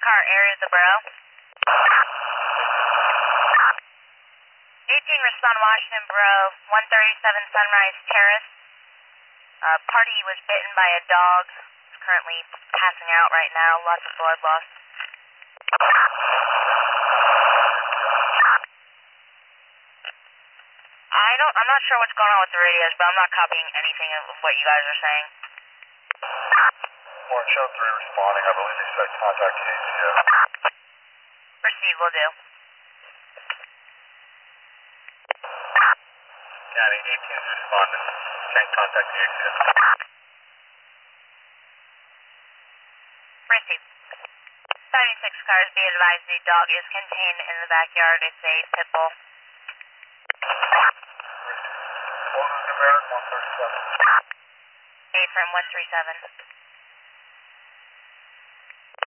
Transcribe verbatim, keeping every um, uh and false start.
car area the borough. eighteen respond Washington Borough, one thirty-seven Sunrise Terrace. Uh, party was bitten by a dog. It's currently passing out right now. Lots of blood loss. I don't, I'm not sure what's going on with the radios, but I'm not copying anything of what you guys are saying. Orange Show three responding. I believe they said contact the A C O. Proceed, will do. County eighteen is responding. Can contact the A C O. Proceed. seventy-six cars, be advised the dog is contained in the backyard. It's a pit bull. What was the numeric? one thirty-seven. A from one three seven.